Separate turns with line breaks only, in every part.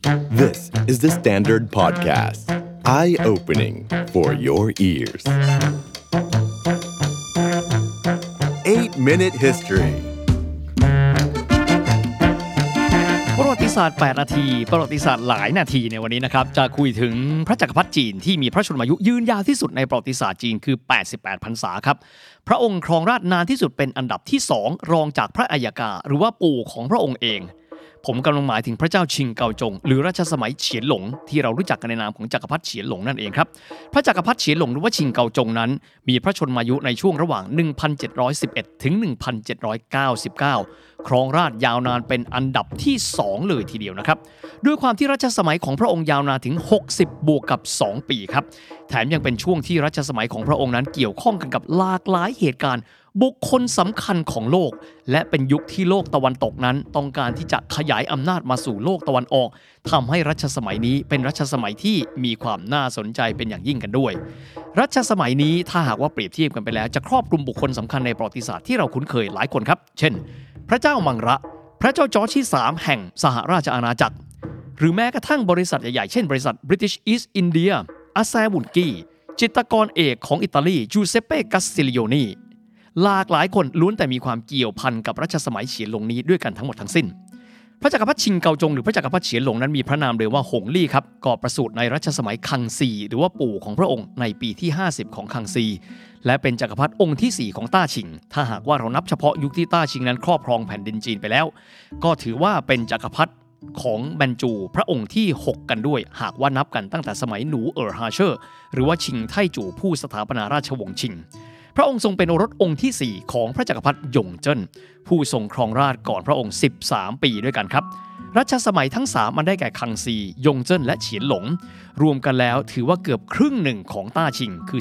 This is the Standard Podcast. Eye-opening for your ears. 8-Minute History
ประวัติศาสตร์8นาทีประวัติศาสตร์หลายนาทีในวันนี้นะครับจะคุยถึงพระจักรพรรดิจีนที่มีพระชนมายุยืนยาวที่สุดในประวัติศาสตร์จีนคือ88พรรษาครับพระองค์ครองราชย์นานที่สุดเป็นอันดับที่2รองจากพระอัยกาหรือว่าปู่ของพระองค์เองผมกำลังหมายถึงพระเจ้าชิงเกาจงหรือรัชสมัยเฉียนหลงที่เรารู้จักกันในนามของจักรพรรดิเฉียนหลงนั่นเองครับพระจักรพรรดิเฉียนหลงหรือว่าชิงเกาจงนั้นมีพระชนมายุในช่วงระหว่าง1711ถึง1799ครองราชย์ยาวนานเป็นอันดับที่2เลยทีเดียวนะครับด้วยความที่รัชสมัยของพระองค์ยาวนานถึง60บวกกับ2ปีครับแถมยังเป็นช่วงที่รัชสมัยของพระองค์นั้นเกี่ยวข้องกันกับหลากหลายเหตุการณ์บุคคลสำคัญของโลกและเป็นยุคที่โลกตะวันตกนั้นต้องการที่จะขยายอำนาจมาสู่โลกตะวันออกทำให้รัชสมัยนี้เป็นรัชสมัยที่มีความน่าสนใจเป็นอย่างยิ่งกันด้วยรัชสมัยนี้ถ้าหากว่าเปรียบเทียบกันไปแล้วจะครอบคลุมบุคคลสำคัญในประวัติศาสตร์ที่เราคุ้นเคยหลายคนครับเช่นพระเจ้ามังระพระเจ้าจอร์จที่3แห่งสหราชอาณาจักรหรือแม้กระทั่งบริษัทใหญ่ๆเช่นบริษัท British East India อาแซบุนกี้จิตรกรเอกของอิตาลีจูเซปเป้กัสซิลิโอนีหลากหลายคนล้วนแต่มีความเกี่ยวพันกับรัชสมัยเฉียนหลงนี้ด้วยกันทั้งหมดทั้งสิ้นพระจักรพรรดิชิงเกาจงหรือพระจักรพรรดิเฉียนหลงนั้นมีพระนามเดิมว่าหงลี่ครับก่อประสูติในรัชสมัยคังซีหรือว่าปู่ของพระองค์ในปีที่50ของคังซีและเป็นจักรพรรดิองค์ที่4ของต้าชิงถ้าหากว่าเรานับเฉพาะยุคที่ต้าชิงนั้นครอบครองแผ่นดินจีนไปแล้วก็ถือว่าเป็นจักรพรรดิของแบนจูพระองค์ที่6กันด้วยหากว่านับกันตั้งแต่สมัยหนูฮาเชอร์หรือว่าชิงไทจูผู้สถาปนาราชวงศ์ชิงพระองค์ทรงเป็นโอรสองค์ที่4ของพระจักรพรรดิหยงเจิ้นผู้ทรงครองราชย์ก่อนพระองค์13ปีด้วยกันครับรัชสมัยทั้ง3มันได้แก่คังซียงเจิ้นและเฉียนหลงรวมกันแล้วถือว่าเกือบครึ่งหนึ่งของต้าชิงคือ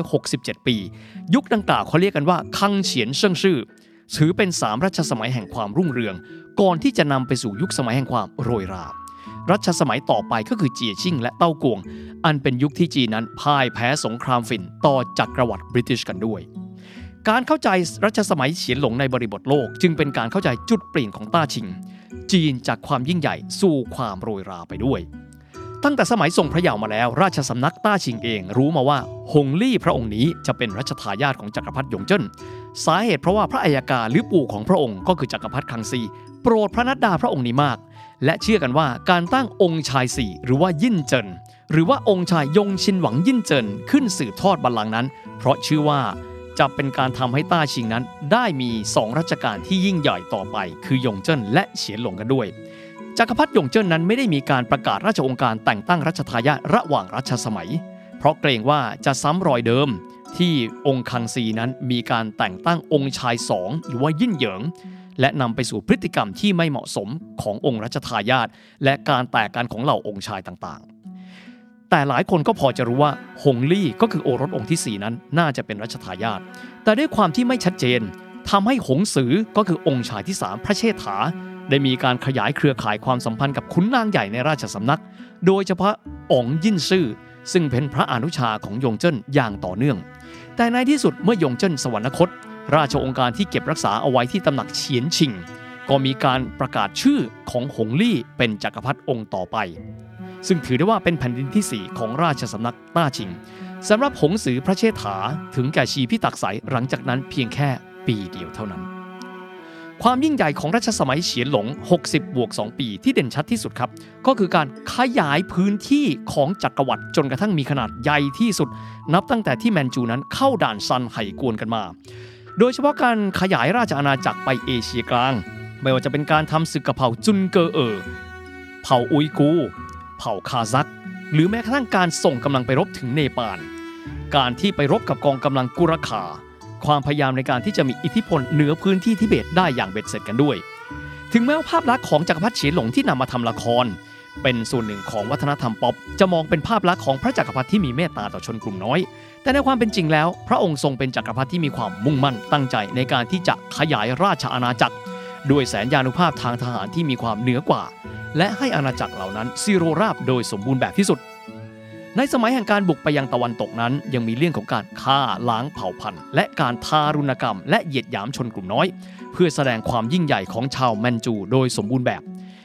267ปียุคดังกล่าวเขาเรียกกันว่าคังเฉียนเซิ่งซื่อถือเป็น3รัชสมัยแห่งความรุ่งเรืองก่อนที่จะนำไปสู่ยุคสมัยแห่งความโรยรารัชสมัยต่อไปก็คือเจียชิ่งและเต้ากวงอันเป็นยุคที่จีนนั้นพ่ายแพ้สงครามฝิ่นต่อจักรวรรดิบริติชกันด้วยการเข้าใจรัชสมัยเฉียนหลงในบริบทโลกจึงเป็นการเข้าใจจุดเปลี่ยนของต้าชิงจีนจากความยิ่งใหญ่สู่ความโรยราไปด้วยตั้งแต่สมัยทรงพระเยาว์มาแล้วราชสำนักต้าชิงเองรู้มาว่าหงลี่พระองค์นี้จะเป็นรัชทายาทของจักรพรรดิหยงเจิ้นสาเหตุเพราะว่าพระอัยกาหรือปู่ของพระองค์ก็คือจักรพรรดิคังซีโปรดพระนัดดาพระองค์นี้มากและเชื่อกันว่าการตั้งองค์ชาย4หรือว่ายิ่นเจินหรือว่าองค์ชายยงชินหวังยิ่นเจินขึ้นสืบทอดบัลลังก์นั้นเพราะเชื่อว่าจะเป็นการทำให้ต้าชิงนั้นได้มี2รัชกาลที่ยิ่งใหญ่ต่อไปคือยงเจิ้นและเฉียนหลงกันด้วยจักรพรรดิยงเจิ้นนั้นไม่ได้มีการประกาศราชองค์การแต่งตั้งรัชทายาทระหว่างรัชสมัยเพราะเกรงว่าจะซ้ำรอยเดิมที่องค์คังซีนั้นมีการแต่งตั้งองค์ชาย2หรือว่ายิ่นเหยิงและนำไปสู่พฤติกรรมที่ไม่เหมาะสมขององค์รัชทายาทและการแตกกันของเหล่าองค์ชายต่างๆแต่หลายคนก็พอจะรู้ว่าหงลี่ก็คือโอรสองค์ที่4นั้นน่าจะเป็นรัชทายาทแต่ด้วยความที่ไม่ชัดเจนทำให้หงสือก็คือองค์ชายที่3พระเชษฐาได้มีการขยายเครือข่ายความสัมพันธ์กับขุนนางใหญ่ในราชสำนักโดยเฉพาะอ๋องยิ่นซื่อซึ่งเป็นพระอนุชาของยงเจิ้นอย่างต่อเนื่องแต่ในที่สุดเมื่อยงเจิ้นสวรรคตราชองค์การที่เก็บรักษาเอาไว้ที่ตำหนักเฉียนชิงก็มีการประกาศชื่อของหงลี่เป็นจักรพรรดิองค์ต่อไปซึ่งถือได้ว่าเป็นแผ่นดินที่4ของราชสำนักต้าชิงสำหรับหงสือพระเชษฐาถึงแก่ชีพิตักษัยหลังจากนั้นเพียงแค่ปีเดียวเท่านั้นความยิ่งใหญ่ของรัชสมัยเฉียนหลง60บวก2ปีที่เด่นชัดที่สุดครับก็คือการขยายพื้นที่ของจักรวรรดิจนกระทั่งมีขนาดใหญ่ที่สุดนับตั้งแต่ที่แมนจูนั้นเข้าด่านซันไห่กวนกันมาโดยเฉพาะการขยายราชอาณาจักรไปเอเชียกลางไม่ว่าจะเป็นการทำศึกกับเผ่าจุนเกอเผ่าอุยกูร์เผ่าคาซัคหรือแม้กระทั่งการส่งกำลังไปรบถึงเนปาลการที่ไปรบกับกองกำลังกุรคาความพยายามในการที่จะมีอิทธิพลเหนือพื้นที่ทิเบตได้อย่างเบ็ดเสร็จกันด้วยถึงแม้ว่าภาพลักษณ์ของจักรพรรดิเฉียนหลงที่นำมาทำละครเป็นส่วนหนึ่งของวัฒนธรรมป๊อปจะมองเป็นภาพลักษณ์ของพระจักรพรรดิที่มีเมตตาต่อชนกลุ่มน้อยแต่ในความเป็นจริงแล้วพระองค์ทรงเป็นจักรพรรดิที่มีความมุ่งมั่นตั้งใจในการที่จะขยายราชอาณาจักรด้วยแสนยานุภาพทางทหารที่มีความเหนือกว่าและให้อาณาจักรเหล่านั้นสิโรราบโดยสมบูรณ์แบบที่สุดในสมัยแห่งการบุกไปยังตะวันตกนั้นยังมีเรื่องของการฆ่าล้างเผ่าพันธุ์และการทารุณกรรมและเหยียดหยามชนกลุ่มน้อยเพื่อแสดงความยิ่งใหญ่ของชาวแมนจูโดยสมบูรณ์แบบ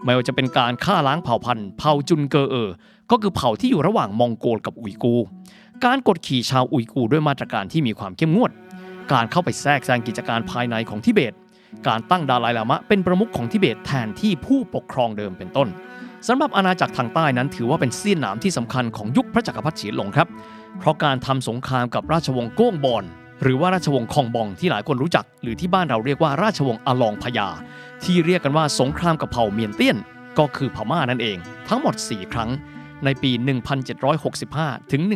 ไม่ว่าจะเป็นการฆ่าล้างเผ่าพันธุ์เผ่าจุนเกอก็คือเผ่าที่อยู่ระหว่างมองโกลกับอุยกูร์การกดขี่ชาวอุยกูร์ด้วยมาตรการที่มีความเข้มงวดการเข้าไปแทรกแซงกิจการภายในของทิเบตการตั้งดาไลลามะเป็นประมุขของทิเบตแทนที่ผู้ปกครองเดิมเป็นต้นสำหรับอาณาจักรทางใต้นั้นถือว่าเป็นเสี้ยนหนามที่สำคัญของยุคพระจักรพรรดิเฉียนหลงครับเพราะการทำสงครามกับราชวงศ์โก้งบอนหรือว่าราชวงศ์คองบองที่หลายคนรู้จักหรือที่บ้านเราเรียกว่าราชวงศ์อลองพญาที่เรียกกันว่าสงครามกับเผ่าเมียนเตี้ยนก็คือพม่านั่นเองทั้งหมด4ครั้งในปี 1765 ถึง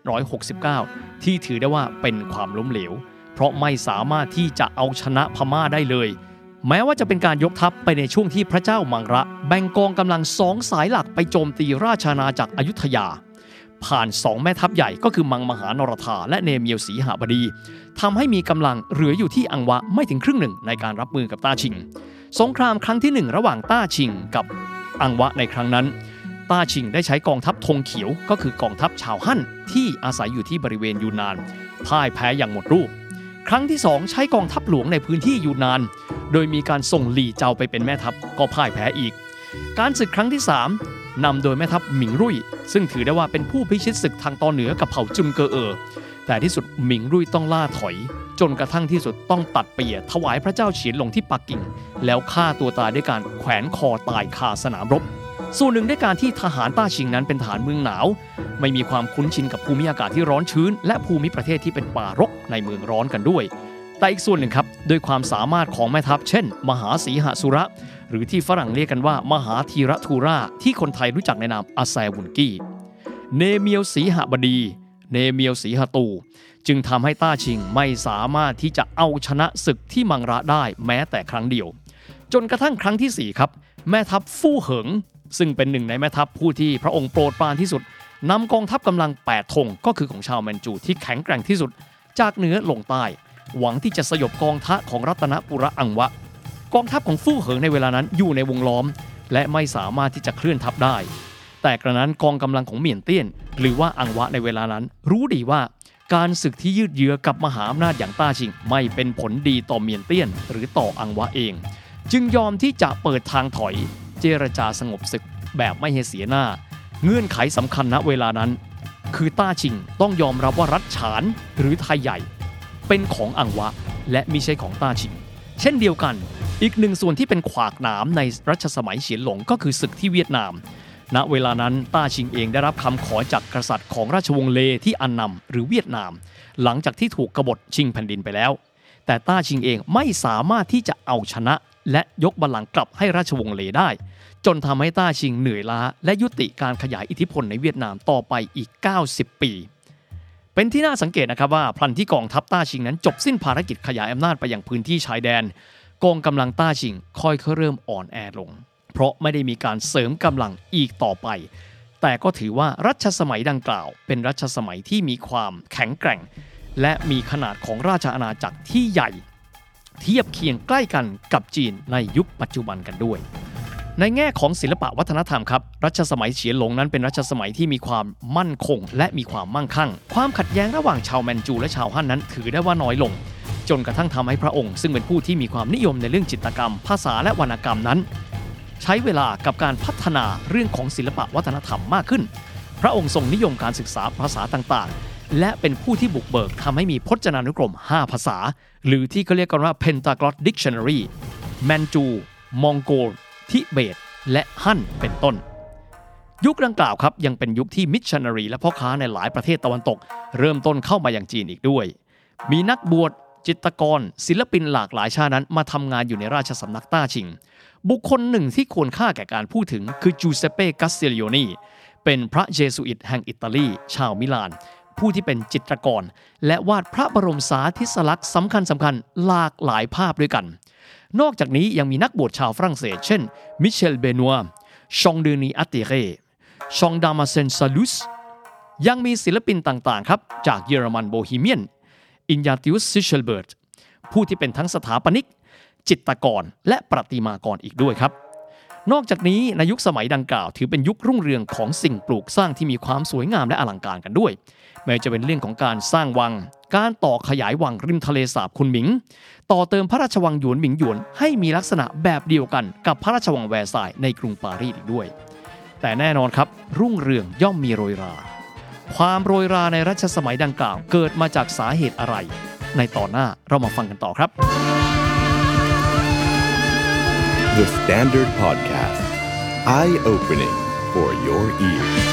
1769 ที่ถือได้ว่าเป็นความล้มเหลวเพราะไม่สามารถที่จะเอาชนะพม่าได้เลยแม้ว่าจะเป็นการยกทัพไปในช่วงที่พระเจ้ามังระแบ่งกองกำลัง2สายหลักไปโจมตีราชอาณาจักรอยุธยาผ่าน2แม่ทัพใหญ่ก็คือมังมหานรธาและเนเมียวสีหบดีทำให้มีกำลังเหลืออยู่ที่อังวะไม่ถึงครึ่งหนึ่งในการรับมือกับต้าชิงสงครามครั้งที่1ระหว่างต้าชิงกับอังวะในครั้งนั้นต้าชิงได้ใช้กองทัพธงเขียวก็คือกองทัพชาวฮั่นที่อาศัยอยู่ที่บริเวณยูนนานพ่ายแพ้อย่างหมดรูปครั้งที่2ใช้กองทัพหลวงในพื้นที่ยูนนานโดยมีการส่งหลี่เจาไปเป็นแม่ทัพก็พ่ายแพ้อีกการศึกครั้งที่3นำโดยแม่ทัพหมิงรุ่ยซึ่งถือได้ว่าเป็นผู้พิชิตศึกทางตอนเหนือกับเผ่าจุนเกอแต่ที่สุดหมิงรุ่ยต้องล่าถอยจนกระทั่งที่สุดต้องตัดเปี่ยถวายพระเจ้าเฉียนหลงที่ปักกิ่งแล้วฆ่าตัวตายด้วยการแขวนคอตายคาสนามรบส่วนหนึ่งด้วยการที่ทหารต้าชิงนั้นเป็นทหารเมืองหนาวไม่มีความคุ้นชินกับภูมิอากาศที่ร้อนชื้นและภูมิประเทศที่เป็นป่ารกในเมืองร้อนกันด้วยแต่อีกส่วนหนึ่งครับด้วยความสามารถของแม่ทัพเช่นมหาสีหสุระหรือที่ฝรั่งเรียกกันว่ามหาธีรทูราที่คนไทยรู้จักในนามอาแซวุนกี้เนเมียวสีหบดีเนเมียวสีหตูจึงทำให้ต้าชิงไม่สามารถที่จะเอาชนะศึกที่มังระได้แม้แต่ครั้งเดียวจนกระทั่งครั้งที่4ครับแม่ทัพฟู่เหิงซึ่งเป็นหนึ่งในแม่ทัพผู้ที่พระองค์โปรดปรานที่สุดนำกองทัพกำลัง8ธงก็คือของชาวแมนจูที่แข็งแกร่งที่สุดจากเหนือลงใต้หวังที่จะสยบกองทัพของรัตนปุระอังวะกองทัพของฟู่เหิงในเวลานั้นอยู่ในวงล้อมและไม่สามารถที่จะเคลื่อนทัพได้แต่กระนั้นกองกำลังของเมียนเตี้ยนหรือว่าอังวะในเวลานั้นรู้ดีว่าการศึกที่ยืดเยื้อกับมหาอำนาจอย่างต้าชิงไม่เป็นผลดีต่อเมียนเตี้ยนหรือต่ออังวะเองจึงยอมที่จะเปิดทางถอยเจรจาสงบศึกแบบไม่ให้เสียหน้าเงื่อนไขสำคัญณเวลานั้นคือต้าชิงต้องยอมรับว่ารัฐฉานหรือไทยใหญ่เป็นของอังวะและมิใช่ของต้าชิงเช่นเดียวกันอีกหนึ่งส่วนที่เป็นขวากหนามในรัชสมัยเฉียนหลงก็คือศึกที่เวียดนามณเวลานั้นต้าชิงเองได้รับคำขอจากกษัตริย์ของราชวงศ์เลที่อันนำหรือเวียดนามหลังจากที่ถูกกบฏชิงแผ่นดินไปแล้วแต่ต้าชิงเองไม่สามารถที่จะเอาชนะและยกบัลลังก์กลับให้ราชวงศ์เลได้จนทำให้ต้าชิงเหนื่อยล้าและยุติการขยายอิทธิพลในเวียดนามต่อไปอีก90ปีเป็นที่น่าสังเกตนะครับว่าพลันที่กองทัพต้าชิงนั้นจบสิ้นภารกิจขยายอำนาจไปยังพื้นที่ชายแดนกองกำลังต้าชิงค่อยเริ่มอ่อนแอลงเพราะไม่ได้มีการเสริมกำลังอีกต่อไปแต่ก็ถือว่ารัชสมัยดังกล่าวเป็นรัชสมัยที่มีความแข็งแกร่งและมีขนาดของราชอาณาจักรที่ใหญ่เทียบเคียงใกล้กันกับจีนในยุคปัจจุบันกันด้วยในแง่ของศิลปวัฒนธรรมครับรัชสมัยเฉียนหลงนั้นเป็นรัชสมัยที่มีความมั่นคงและมีความมั่งคั่งความขัดแย้งระหว่างชาวแมนจูและชาวฮั่นนั้นถือได้ว่าน้อยลงจนกระทั่งทำให้พระองค์ซึ่งเป็นผู้ที่มีความนิยมในเรื่องจิตรกรรมภาษาและวรรณกรรมนั้นใช้เวลากับการพัฒนาเรื่องของศิลปวัฒนธรรมมากขึ้นพระองค์ทรงนิยมการศึกษาภาษาต่างๆและเป็นผู้ที่บุกเบิกทำให้มีพจนานุกรม5ภาษาหรือที่เขาเรียกกันว่า Pentaglot Dictionary แมนจูมองโกลทิเบตและฮั่นเป็นต้นยุคดังกล่าวครับยังเป็นยุคที่มิชชันนารีและพ่อค้าในหลายประเทศตะวันตกเริ่มต้นเข้ามาอย่างจีนอีกด้วยมีนักบวชจิตรกรศิลปินหลากหลายชาตินั้นมาทำงานอยู่ในราชสำนักต้าชิงบุคคลหนึ่งที่ควรค่าแก่การพูดถึงคือจูเซเป้กัสเซลิโอนีเป็นพระเยซูอิตแห่งอิตาลีชาวมิลานผู้ที่เป็นจิตรกรและวาดพระบรมสาธิสลักษณ์สำคัญหลากหลายภาพด้วยกันนอกจากนี้ยังมีนักบวชชาวฝรั่งเศสเช่นมิเชลเบนัวชองเดนีอัตเตเรชองดามาเซนซาลุสยังมีศิลปินต่างๆครับจากเยอรมันโบฮีเมียนอินยาติอุสซิเชลเบิร์ตผู้ที่เป็นทั้งสถาปนิกจิตรกรและประติมากรอีกด้วยครับนอกจากนี้ในยุคสมัยดังกล่าวถือเป็นยุครุ่งเรืองของสิ่งปลูกสร้างที่มีความสวยงามและอลังการกันด้วยไม่ว่าจะเป็นเรื่องของการสร้างวังการต่อขยายวังริมทะเลสาบคุนหมิงต่อเติมพระราชวังหยวนหมิงหยวนให้มีลักษณะแบบเดียวกันกับพระราชวังแวร์ซายน์ในกรุงปารีสอีกด้วยแต่แน่นอนครับรุ่งเรืองย่อมมีโรยราความโรยราในรัชสมัยดังกล่าวเกิดมาจากสาเหตุอะไรในตอนหน้าเรามาฟังกันต่อครับ
The Standard Podcast Eye Opening for your ears